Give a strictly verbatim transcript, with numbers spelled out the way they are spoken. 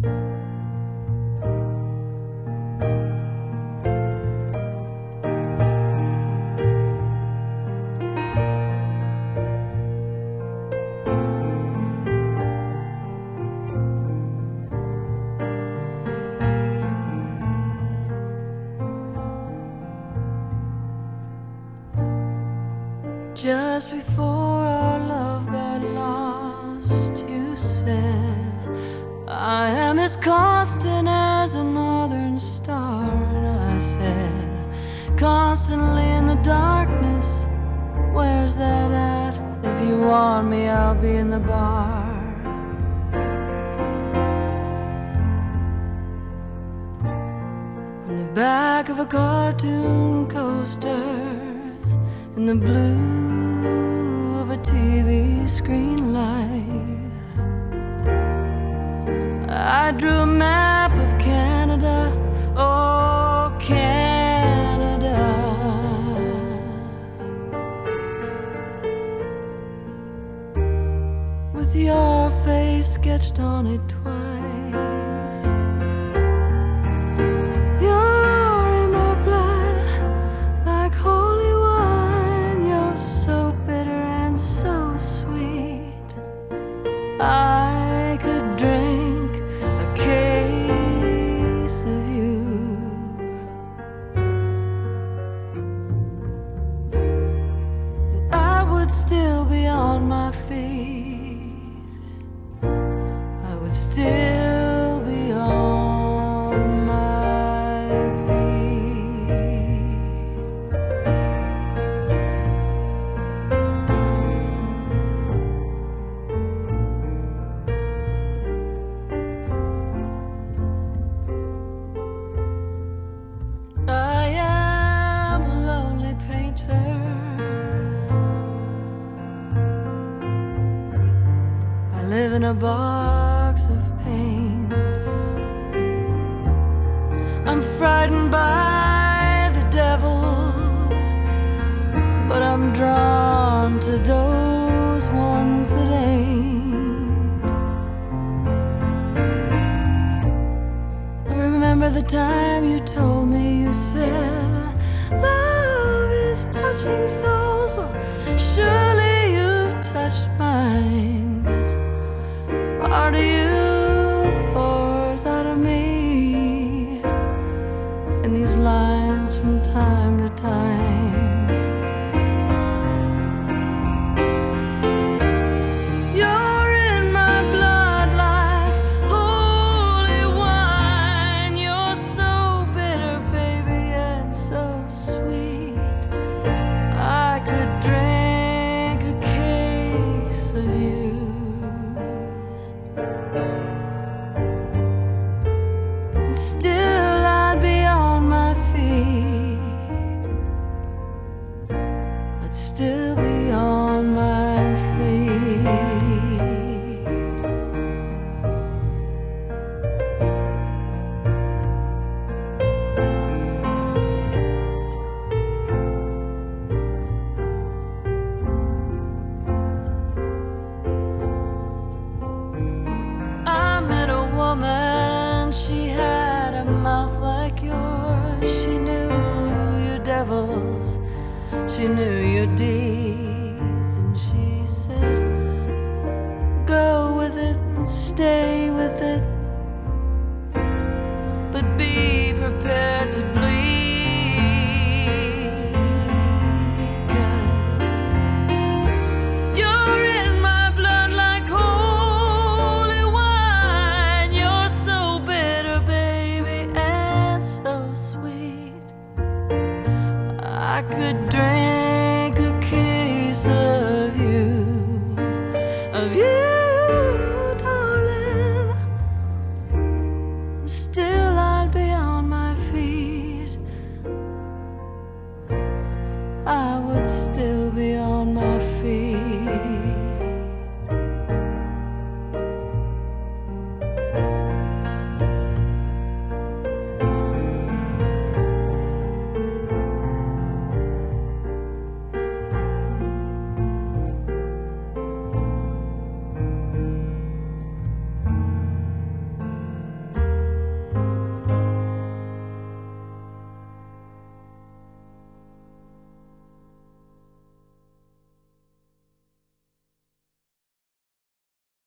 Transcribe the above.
Just before our love got lost, you said, I am as constant as a northern star. And I said, constantly in the darkness, where's that at? If you want me, I'll be in the bar. On the back of a cartoon coaster, in the blue of a T V screen light, I drew a map of Canada, oh Canada, with your face sketched on it twice. You're in my blood like holy wine. You're so bitter and so sweet. I could drink a case of you. And I would still be on my feet. I would still be on my feet. I am a lonely painter. I live in a box of paints. I'm frightened by the devil, but I'm drawn to those ones that ain't. I remember the time you told me, you said, love is touching souls. Well, surely you've touched mine, 'cause part of you pours out of me in these lines from time to time. You're in my blood like holy wine. You're so bitter, baby, and so sweet. I could drink a case of you. And still I'd be on my feet. I'd still be on my feet. I met a woman, she had a mouth like yours. She knew your devils, she knew your deeds, and she said, go with it and stay with